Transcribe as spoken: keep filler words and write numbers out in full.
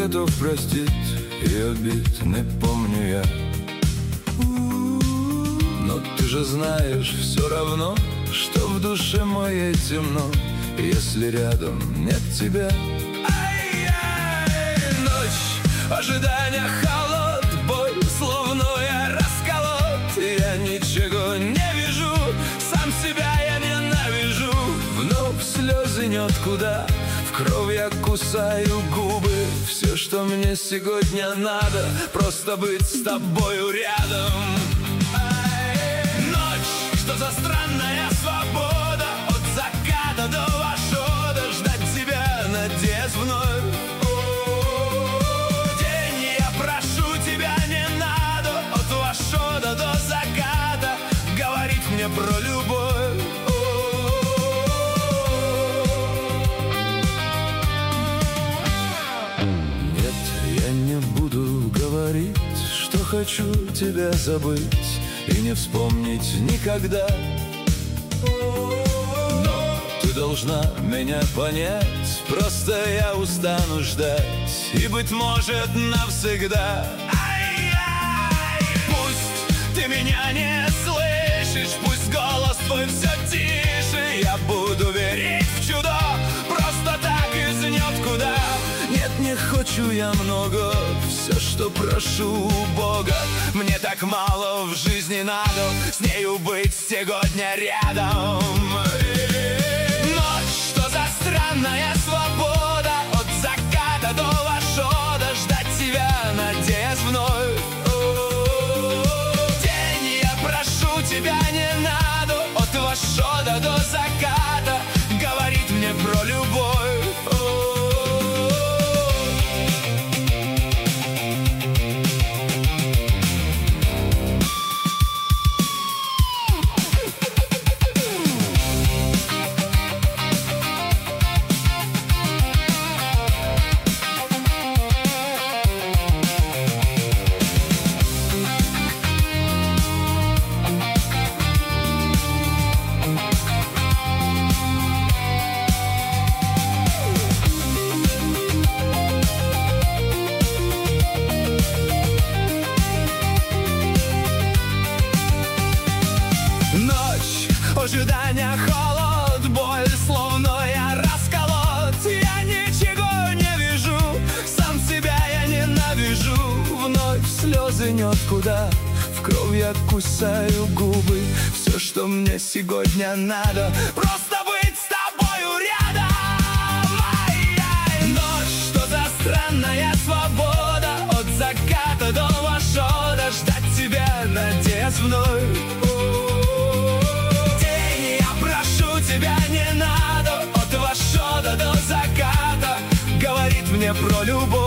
готов простить и обид не помню я. Но ты же знаешь все равно, что в душе моей темно, если рядом нет тебя. Ай-яй, ночь, ожидания, холод, боль, словно я расколот. Я ничего не вижу, сам себя я ненавижу. Вновь слезы неоткуда, в кровь я кусаю губы. Все, что мне сегодня надо, просто быть с тобою рядом. Что за странная свобода, от заката до восхода, ждать тебя, надеясь вновь. О-о-о-о. День, я прошу тебя, не надо, от восхода до заката говорить мне про любовь. О-о-о-о. Нет, я не буду говорить, что хочу тебя забыть и не вспомнить никогда. Но ты должна меня понять, просто я устану ждать, и, быть может, навсегда. Ай-яй! Пусть ты меня не слышишь, пусть голос твой все тише, я буду верить в чудо, просто так из ниоткуда. Нет, не хочу я много, все, что прошу у Бога. Мне так мало в жизни надо, с нею быть сегодня рядом. Ночь, что за странная свобода, от заката до восхода, ждать тебя, надеясь вновь. День, я прошу тебя, не надо, от восхода до заката говорить мне про любовь. Ожидания, холод, боль, словно я расколот. Я ничего не вижу, сам себя я ненавижу. Вновь слезы неоткуда, в кровь я кусаю губы. Все, что мне сегодня надо, просто быть с тобою рядом. Ай-яй! Ночь, что за странная свобода, от заката до восхода, ждать тебя, надеясь вновь. Тебя не надо, от восхода до заката говорит мне про любовь.